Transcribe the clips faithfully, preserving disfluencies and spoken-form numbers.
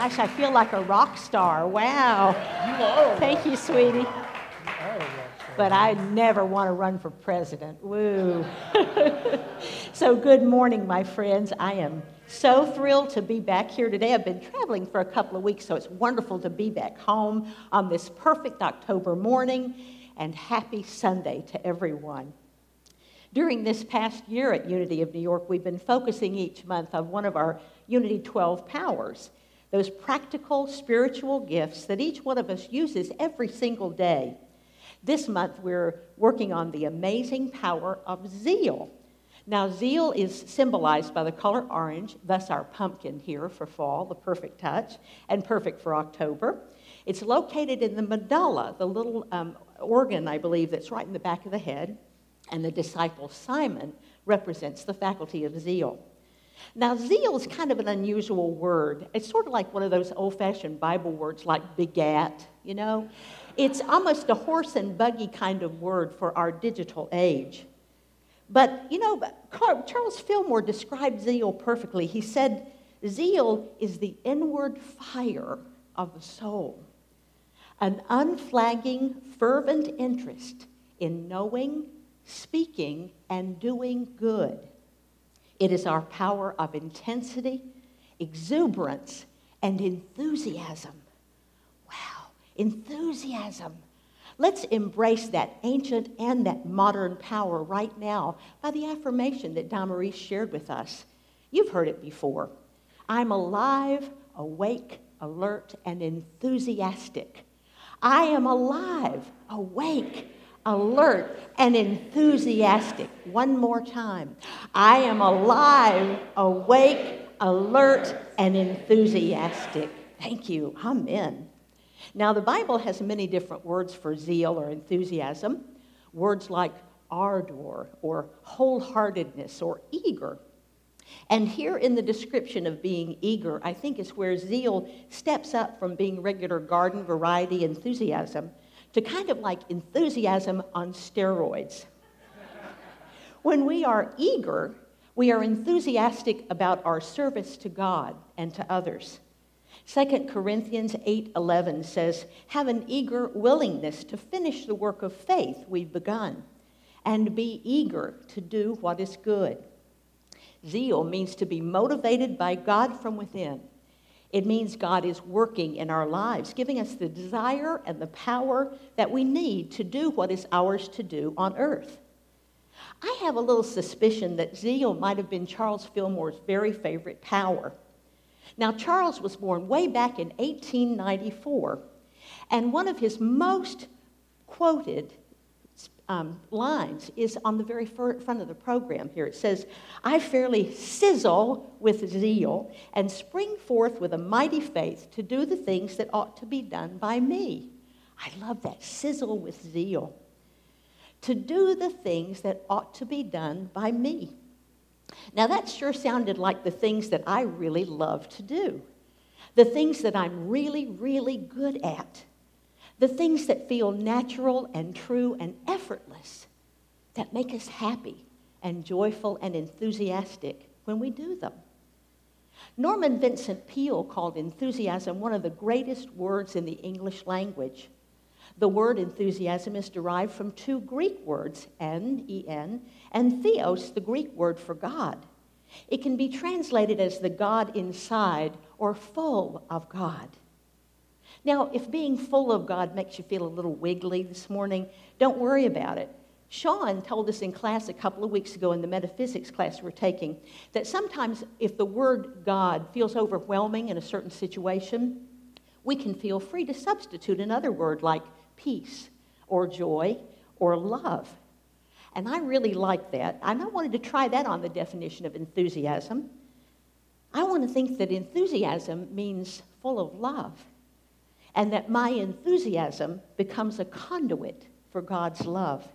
gosh, I feel like a rock star. Wow. You are. Thank you, sweetie. You are a rock star. But I never want to run for president. Woo. So good morning, my friends. I am so thrilled to be back here today. I've been traveling for a couple of weeks, so it's wonderful to be back home on this perfect October morning, and happy Sunday to everyone. During this past year at Unity of New York, we've been focusing each month on one of our Unity twelve powers, those practical spiritual gifts that each one of us uses every single day. This month, we're working on the amazing power of zeal. Now, zeal is symbolized by the color orange, thus our pumpkin here for fall, the perfect touch, and perfect for October. It's located in the medulla, the little um, organ, I believe, that's right in the back of the head, and the disciple Simon represents the faculty of zeal. Now, zeal is kind of an unusual word. It's sort of like one of those old-fashioned Bible words like begat, you know? It's almost a horse and buggy kind of word for our digital age. But, you know, Charles Fillmore described zeal perfectly. He said, zeal is the inward fire of the soul, an unflagging, fervent interest in knowing, speaking, and doing good. It is our power of intensity, exuberance, and enthusiasm. Wow, enthusiasm. Let's embrace that ancient and that modern power right now by the affirmation that Damaris shared with us. You've heard it before. I'm alive, awake, alert, and enthusiastic. I am alive, awake, alert, and enthusiastic. One more time. I am alive, awake, alert, and enthusiastic. Thank you. Amen. Now, the Bible has many different words for zeal or enthusiasm. Words like ardor or wholeheartedness or eager. And here in the description of being eager, I think is where zeal steps up from being regular garden variety enthusiasm to kind of like enthusiasm on steroids. When we are eager, we are enthusiastic about our service to God and to others. Second Corinthians eight eleven says, have an eager willingness to finish the work of faith we've begun, and be eager to do what is good. Zeal means to be motivated by God from within. It means God is working in our lives, giving us the desire and the power that we need to do what is ours to do on earth. I have a little suspicion that zeal might have been Charles Fillmore's very favorite power. Now, Charles was born way back in eighteen ninety-four, and one of his most quoted um, lines is on the very front of the program here. It says, I fairly sizzle with zeal and spring forth with a mighty faith to do the things that ought to be done by me. I love that, sizzle with zeal. To do the things that ought to be done by me. Now, that sure sounded like the things that I really love to do. The things that I'm really, really good at. The things that feel natural and true and effortless, that make us happy and joyful and enthusiastic when we do them. Norman Vincent Peale called enthusiasm one of the greatest words in the English language. The word enthusiasm is derived from two Greek words, en, E N, and theos, the Greek word for God. It can be translated as the God inside or full of God. Now, if being full of God makes you feel a little wiggly this morning, don't worry about it. Sean told us in class a couple of weeks ago in the metaphysics class we're taking that sometimes if the word God feels overwhelming in a certain situation, we can feel free to substitute another word like peace or joy or love. And I really like that. And I wanted to try that on the definition of enthusiasm. I want to think that enthusiasm means full of love, and that my enthusiasm becomes a conduit for God's love.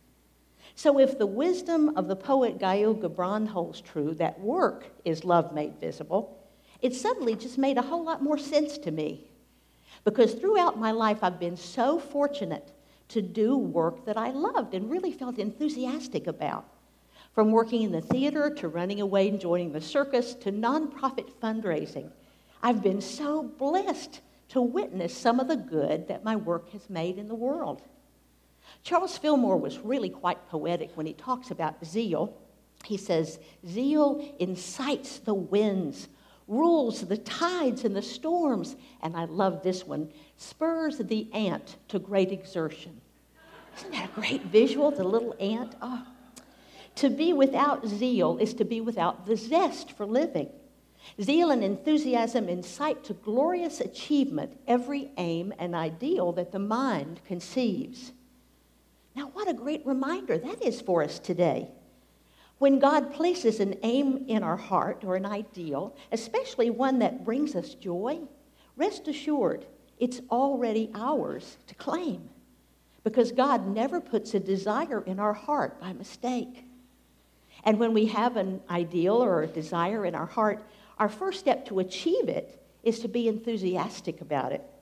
So if the wisdom of the poet Gail Gibran holds true, that work is love made visible, it suddenly just made a whole lot more sense to me. Because throughout my life, I've been so fortunate to do work that I loved and really felt enthusiastic about. From working in the theater to running away and joining the circus to nonprofit fundraising. I've been so blessed to witness some of the good that my work has made in the world. Charles Fillmore was really quite poetic when he talks about zeal. He says, zeal incites the winds, rules the tides and the storms, and I love this one, spurs the ant to great exertion. Isn't that a great visual, the little ant? Oh. To be without zeal is to be without the zest for living. Zeal and enthusiasm incite to glorious achievement every aim and ideal that the mind conceives. Now, what a great reminder that is for us today. When God places an aim in our heart or an ideal, especially one that brings us joy, rest assured it's already ours to claim, because God never puts a desire in our heart by mistake. And when we have an ideal or a desire in our heart, our first step to achieve it is to be enthusiastic about it.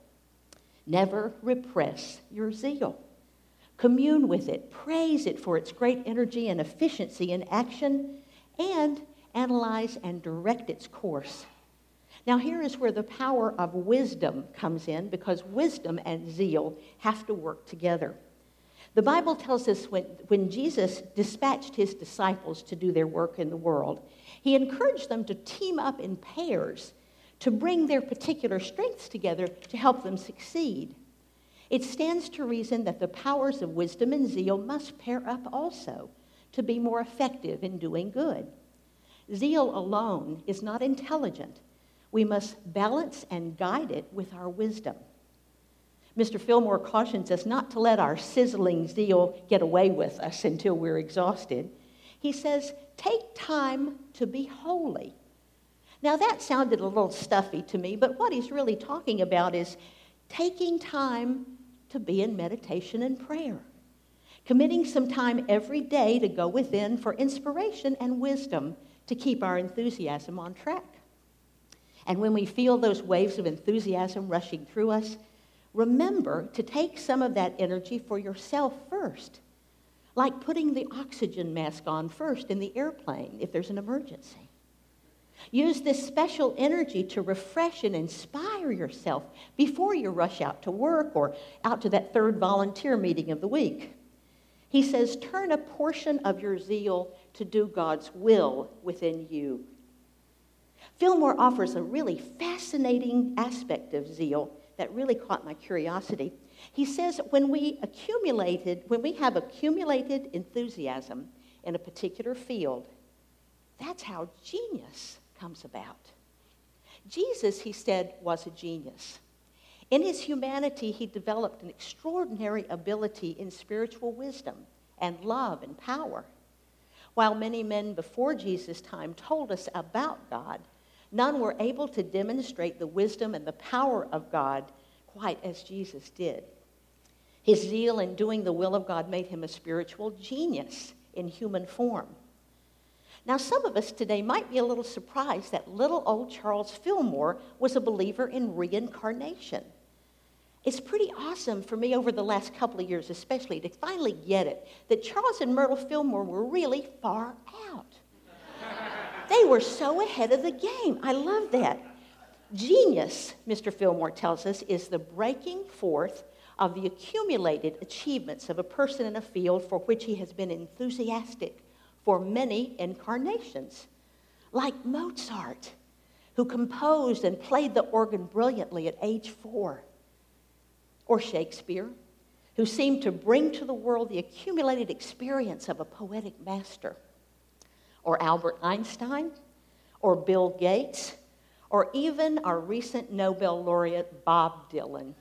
Never repress your zeal. Commune with it, praise it for its great energy and efficiency in action, and analyze and direct its course. Now here is where the power of wisdom comes in, because wisdom and zeal have to work together. The Bible tells us when, when Jesus dispatched his disciples to do their work in the world, he encouraged them to team up in pairs to bring their particular strengths together to help them succeed. It stands to reason that the powers of wisdom and zeal must pair up also to be more effective in doing good. Zeal alone is not intelligent. We must balance and guide it with our wisdom. Mister Fillmore cautions us not to let our sizzling zeal get away with us until we're exhausted. He says, take time to be holy. Now that sounded a little stuffy to me, but what he's really talking about is taking time to be in meditation and prayer, committing some time every day to go within for inspiration and wisdom to keep our enthusiasm on track. And when we feel those waves of enthusiasm rushing through us, remember to take some of that energy for yourself first, like putting the oxygen mask on first in the airplane if there's an emergency. Use this special energy to refresh and inspire yourself before you rush out to work or out to that third volunteer meeting of the week. He says, turn a portion of your zeal to do God's will within you. Fillmore offers a really fascinating aspect of zeal that really caught my curiosity. He says when we accumulated, when we have accumulated enthusiasm in a particular field, that's how genius comes about. Jesus, he said, was a genius. In his humanity, he developed an extraordinary ability in spiritual wisdom and love and power. While many men before Jesus' time told us about God, none were able to demonstrate the wisdom and the power of God quite as Jesus did. His zeal in doing the will of God made him a spiritual genius in human form. Now, some of us today might be a little surprised that little old Charles Fillmore was a believer in reincarnation. It's pretty awesome for me over the last couple of years, especially, to finally get it, that Charles and Myrtle Fillmore were really far out. They were so ahead of the game. I love that. Genius, Mister Fillmore tells us, is the breaking forth of the accumulated achievements of a person in a field for which he has been enthusiastic for many incarnations, like Mozart, who composed and played the organ brilliantly at age four, or Shakespeare, who seemed to bring to the world the accumulated experience of a poetic master, or Albert Einstein, or Bill Gates, or even our recent Nobel laureate Bob Dylan.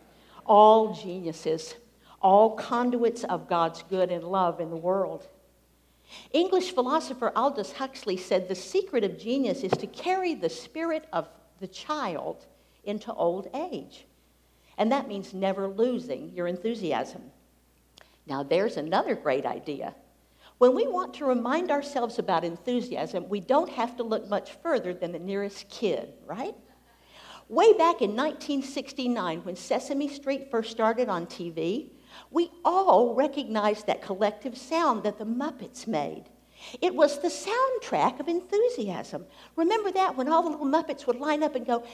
All geniuses, all conduits of God's good and love in the world. English philosopher Aldous Huxley said the secret of genius is to carry the spirit of the child into old age. And that means never losing your enthusiasm. Now, there's another great idea. When we want to remind ourselves about enthusiasm, we don't have to look much further than the nearest kid, right? Way back in nineteen sixty-nine, when Sesame Street first started on T V, we all recognized that collective sound that the Muppets made. It was the soundtrack of enthusiasm. Remember that when all the little Muppets would line up and go,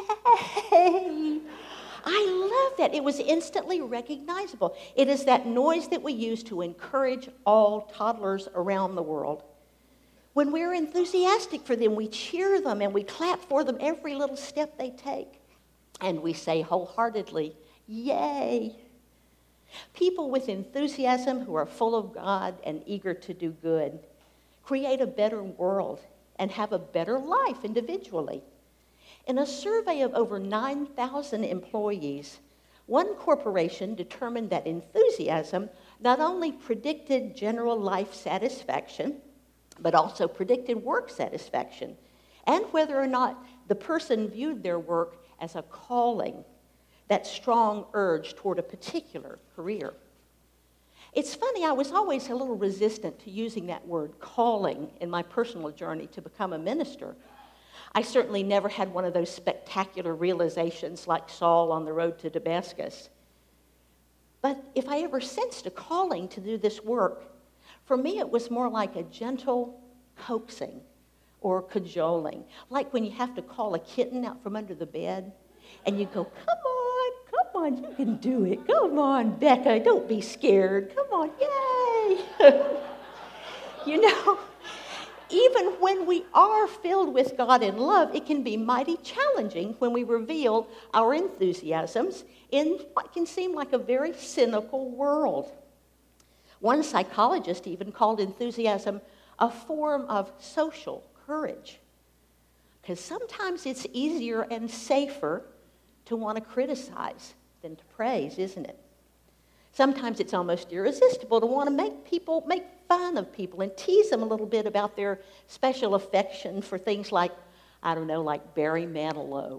yay! I love that. It was instantly recognizable. It is that noise that we use to encourage all toddlers around the world. When we're enthusiastic for them, we cheer them and we clap for them every little step they take. And we say wholeheartedly, yay! People with enthusiasm who are full of God and eager to do good create a better world and have a better life individually. In a survey of over nine thousand employees, one corporation determined that enthusiasm not only predicted general life satisfaction, but also predicted work satisfaction, and whether or not the person viewed their work as a calling, that strong urge toward a particular career. It's funny, I was always a little resistant to using that word calling in my personal journey to become a minister. I certainly never had one of those spectacular realizations like Saul on the road to Damascus. But if I ever sensed a calling to do this work, for me it was more like a gentle coaxing or cajoling, like when you have to call a kitten out from under the bed and you go, come on, come on, you can do it. Come on, Becca, don't be scared. Come on, yay. You know, even when we are filled with God and love, it can be mighty challenging when we reveal our enthusiasms in what can seem like a very cynical world. One psychologist even called enthusiasm a form of social courage, because sometimes it's easier and safer to want to criticize than to praise, isn't it? Sometimes it's almost irresistible to want to make people, make fun of people and tease them a little bit about their special affection for things like, I don't know, like Barry Manilow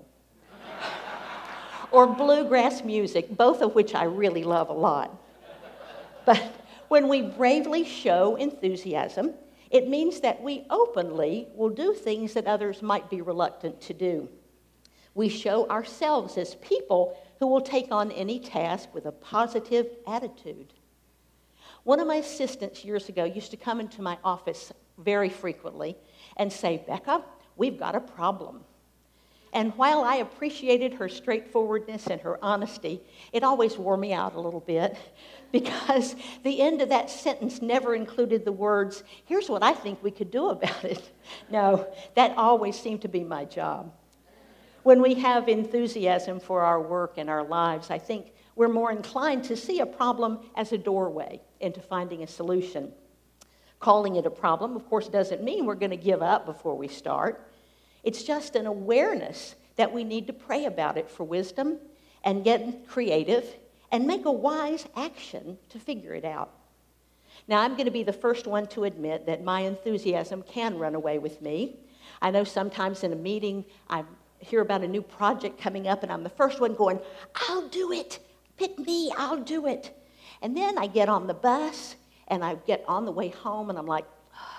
or bluegrass music, both of which I really love a lot. But when we bravely show enthusiasm, it means that we openly will do things that others might be reluctant to do. We show ourselves as people who will take on any task with a positive attitude. One of my assistants years ago used to come into my office very frequently and say, Becca, we've got a problem. And while I appreciated her straightforwardness and her honesty, it always wore me out a little bit because the end of that sentence never included the words, here's what I think we could do about it. No, that always seemed to be my job. When we have enthusiasm for our work and our lives, I think we're more inclined to see a problem as a doorway into finding a solution. Calling it a problem, of course, doesn't mean we're going to give up before we start. It's just an awareness that we need to pray about it for wisdom and get creative and make a wise action to figure it out. Now, I'm going to be the first one to admit that my enthusiasm can run away with me. I know sometimes in a meeting I hear about a new project coming up and I'm the first one going, I'll do it. Pick me, I'll do it. And then I get on the bus and I get on the way home and I'm like,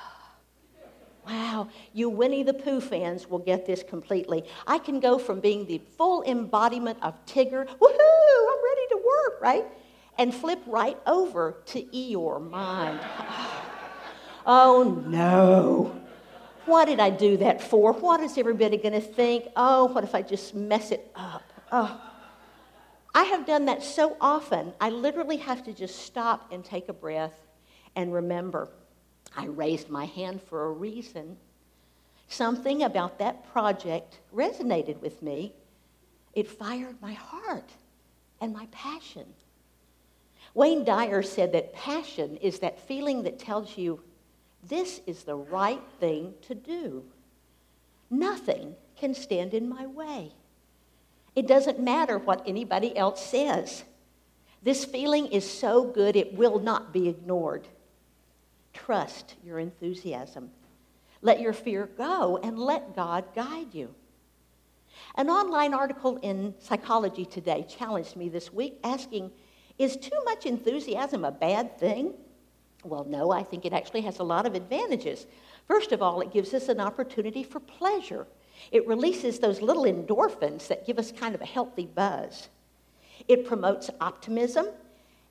wow, you Winnie the Pooh fans will get this completely. I can go from being the full embodiment of Tigger, woohoo, I'm ready to work, right? And flip right over to Eeyore mind. Oh, no. What did I do that for? What is everybody going to think? Oh, what if I just mess it up? Oh. I have done that so often, I literally have to just stop and take a breath and remember, I raised my hand for a reason. Something about that project resonated with me. It fired my heart and my passion. Wayne Dyer said that passion is that feeling that tells you this is the right thing to do. Nothing can stand in my way. It doesn't matter what anybody else says. This feeling is so good it will not be ignored. Trust your enthusiasm. Let your fear go and let God guide you. An online article in Psychology Today challenged me this week asking, is too much enthusiasm a bad thing? Well, no, I think it actually has a lot of advantages. First of all, it gives us an opportunity for pleasure. It releases those little endorphins that give us kind of a healthy buzz. It promotes optimism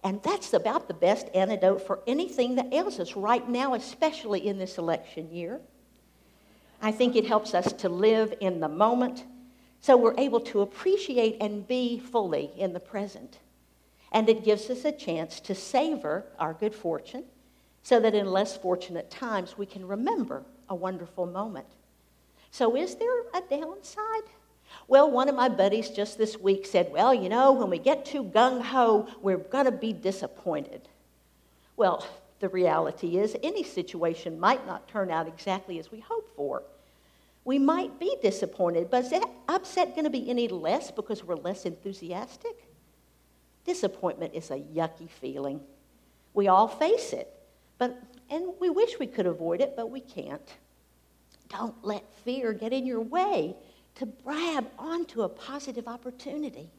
And that's about the best antidote for anything that ails us right now, especially in this election year. I think it helps us to live in the moment so we're able to appreciate and be fully in the present. And it gives us a chance to savor our good fortune so that in less fortunate times we can remember a wonderful moment. So is there a downside? Well, one of my buddies just this week said, well, you know, when we get too gung-ho, we're going to be disappointed. Well, the reality is any situation might not turn out exactly as we hope for. We might be disappointed, but is that upset going to be any less because we're less enthusiastic? Disappointment is a yucky feeling. We all face it, but and we wish we could avoid it, but we can't. Don't let fear get in your way to grab onto a positive opportunity.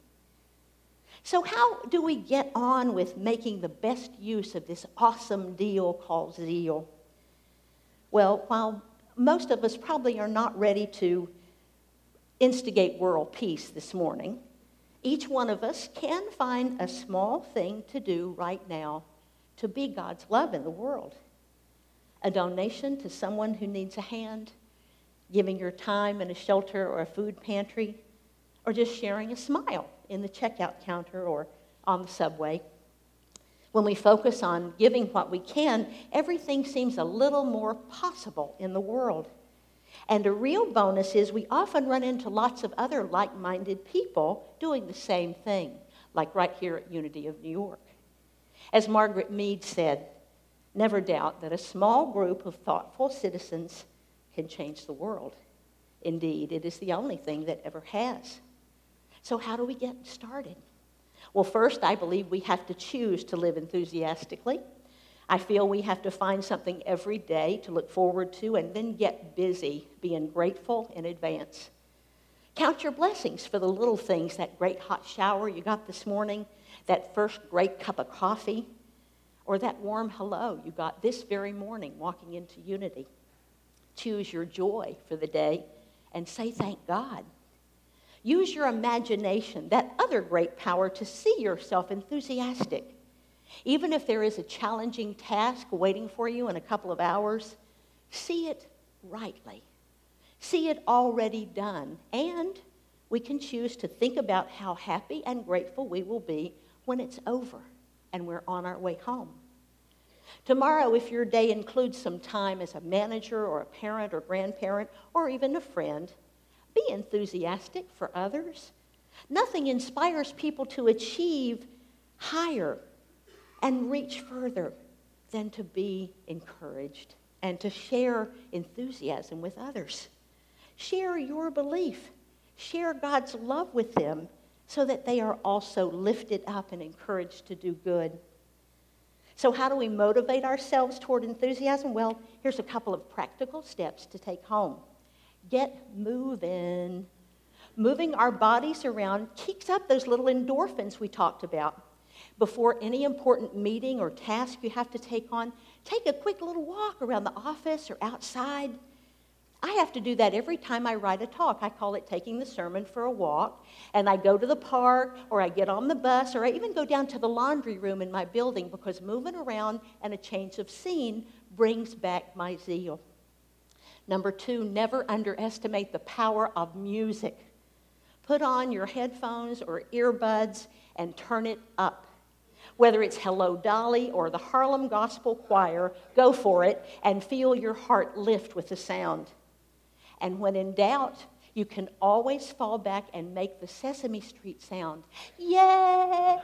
So how do we get on with making the best use of this awesome deal called zeal? Well, while most of us probably are not ready to instigate world peace this morning, each one of us can find a small thing to do right now to be God's love in the world. A donation to someone who needs a hand, giving your time in a shelter or a food pantry, or just sharing a smile in the checkout counter or on the subway. When we focus on giving what we can, everything seems a little more possible in the world. And a real bonus is we often run into lots of other like-minded people doing the same thing, like right here at Unity of New York. As Margaret Mead said, never doubt that a small group of thoughtful citizens can change the world. Indeed, it is the only thing that ever has. So how do we get started? Well, first, I believe we have to choose to live enthusiastically. I feel we have to find something every day to look forward to and then get busy being grateful in advance. Count your blessings for the little things, that great hot shower you got this morning, that first great cup of coffee, or that warm hello you got this very morning walking into Unity. Choose your joy for the day and say thank God. Use your imagination, that other great power, to see yourself enthusiastic. Even if there is a challenging task waiting for you in a couple of hours, see it rightly. See it already done. And we can choose to think about how happy and grateful we will be when it's over and we're on our way home. Tomorrow, if your day includes some time as a manager or a parent or grandparent or even a friend, be enthusiastic for others. Nothing inspires people to achieve higher and reach further than to be encouraged and to share enthusiasm with others. Share your belief. Share God's love with them so that they are also lifted up and encouraged to do good. So how do we motivate ourselves toward enthusiasm? Well, here's a couple of practical steps to take home. Get moving. Moving our bodies around kicks up those little endorphins we talked about. Before any important meeting or task you have to take on, take a quick little walk around the office or outside. I have to do that every time I write a talk. I call it taking the sermon for a walk. And I go to the park, or I get on the bus, or I even go down to the laundry room in my building, because moving around and a change of scene brings back my zeal. Number two, never underestimate the power of music. Put on your headphones or earbuds and turn it up. Whether it's Hello Dolly or the Harlem Gospel Choir, go for it and feel your heart lift with the sound. And when in doubt, you can always fall back and make the Sesame Street sound. Yay!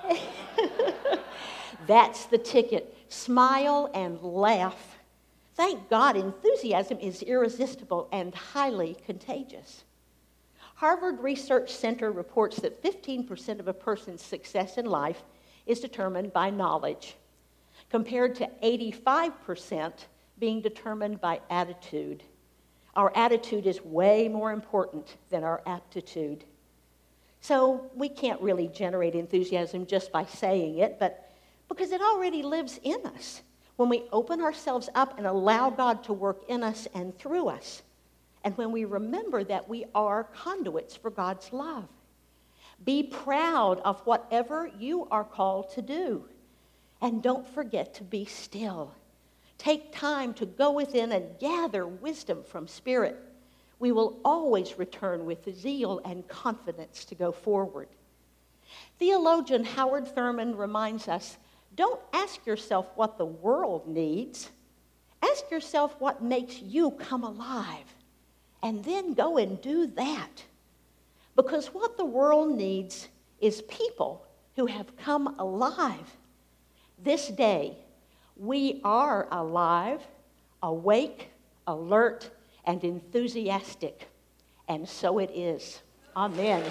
That's the ticket. Smile and laugh. Thank God, enthusiasm is irresistible and highly contagious. Harvard Research Center reports that fifteen percent of a person's success in life is determined by knowledge, compared to eighty-five percent being determined by attitude. Our attitude is way more important than our aptitude. So we can't really generate enthusiasm just by saying it, but because it already lives in us when we open ourselves up and allow God to work in us and through us, and when we remember that we are conduits for God's love. Be proud of whatever you are called to do. And don't forget to be still. Take time to go within and gather wisdom from Spirit. We will always return with zeal and confidence to go forward. Theologian Howard Thurman reminds us, don't ask yourself what the world needs. Ask yourself what makes you come alive. And then go and do that. Because what the world needs is people who have come alive. This day, we are alive, awake, alert, and enthusiastic. And so it is. Amen.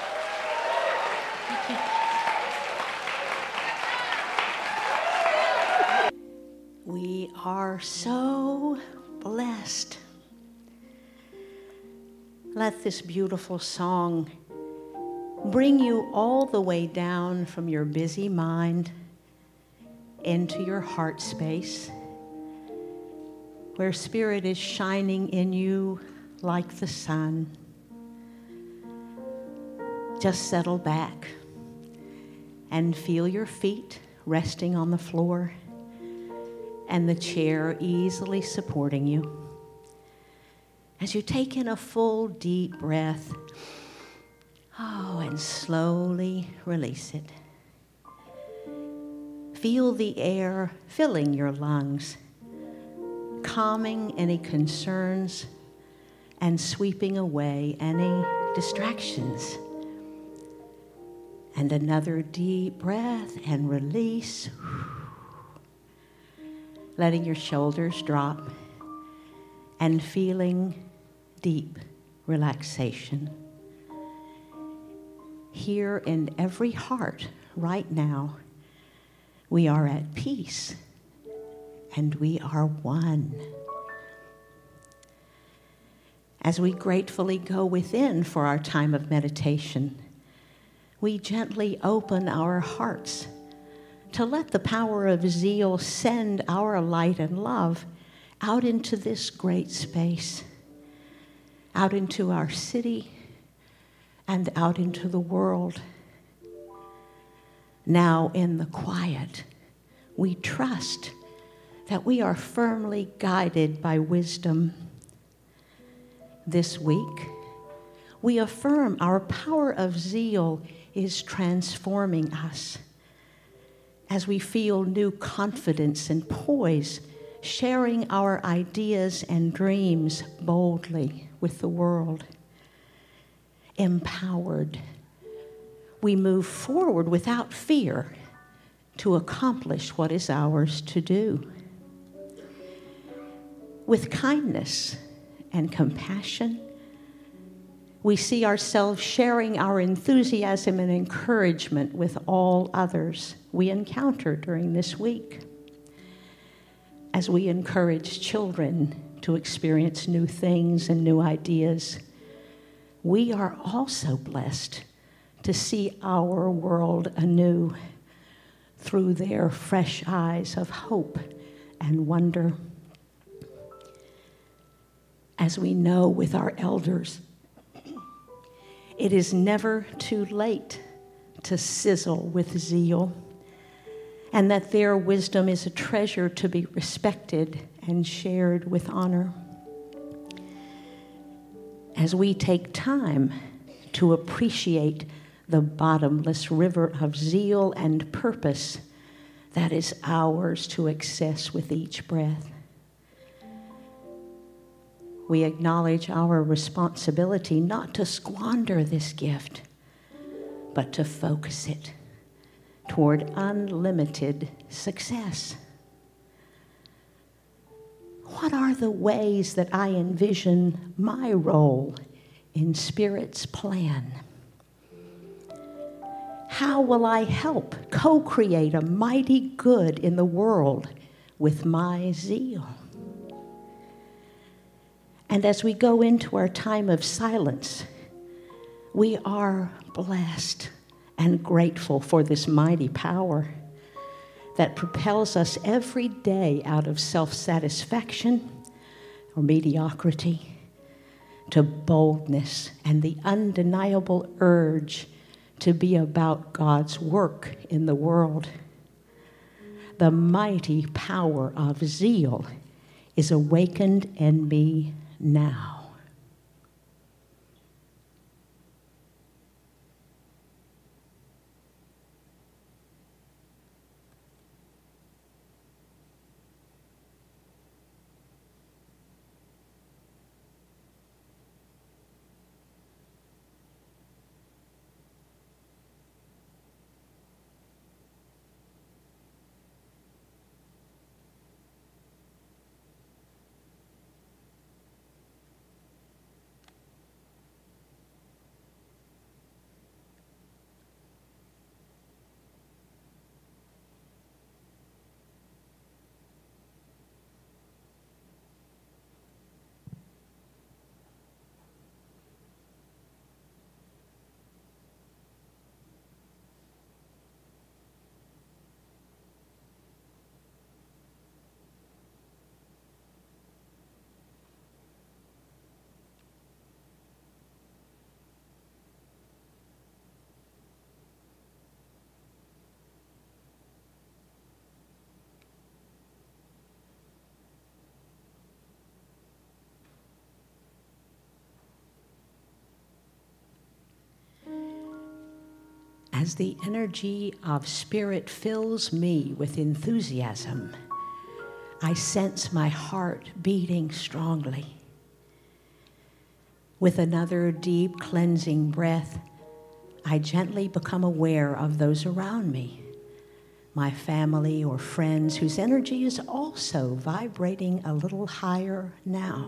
We are so blessed. Let this beautiful song bring you all the way down from your busy mind into your heart space, where Spirit is shining in you like the sun. Just settle back and feel your feet resting on the floor and the chair easily supporting you. As you take in a full, deep breath, oh, and slowly release it. Feel the air filling your lungs, calming any concerns and sweeping away any distractions. And another deep breath and release. Letting your shoulders drop and feeling deep relaxation. Here in every heart right now, we are at peace and we are one. As we gratefully go within for our time of meditation, we gently open our hearts to let the power of zeal send our light and love out into this great space, out into our city, and out into the world. Now in the quiet, we trust that we are firmly guided by wisdom. This week, we affirm our power of zeal is transforming us as we feel new confidence and poise, sharing our ideas and dreams boldly with the world. Empowered, we move forward without fear to accomplish what is ours to do. With kindness and compassion, we see ourselves sharing our enthusiasm and encouragement with all others we encounter during this week. As we encourage children to experience new things and new ideas, we are also blessed to see our world anew through their fresh eyes of hope and wonder. As we know with our elders, it is never too late to sizzle with zeal, and that their wisdom is a treasure to be respected and shared with honor. As we take time to appreciate the bottomless river of zeal and purpose that is ours to access with each breath, we acknowledge our responsibility not to squander this gift, but to focus it toward unlimited success. What are the ways that I envision my role in Spirit's plan? How will I help co-create a mighty good in the world with my zeal? And as we go into our time of silence, we are blessed and grateful for this mighty power that propels us every day out of self-satisfaction or mediocrity to boldness and the undeniable urge to be about God's work in the world. the mighty power of zeal is awakened in me now. As the energy of spirit fills me with enthusiasm, I sense my heart beating strongly. With another deep cleansing breath, I gently become aware of those around me, my family or friends whose energy is also vibrating a little higher now.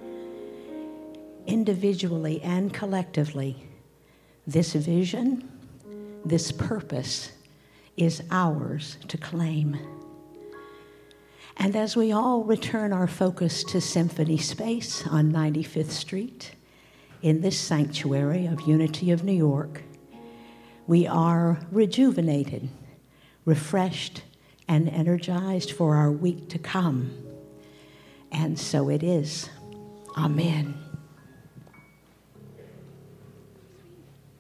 Individually and collectively, this vision, this purpose is ours to claim. And as we all return our focus to Symphony Space on ninety-fifth Street, in this sanctuary of Unity of New York, we are rejuvenated, refreshed, and energized for our week to come. And so it is. Amen.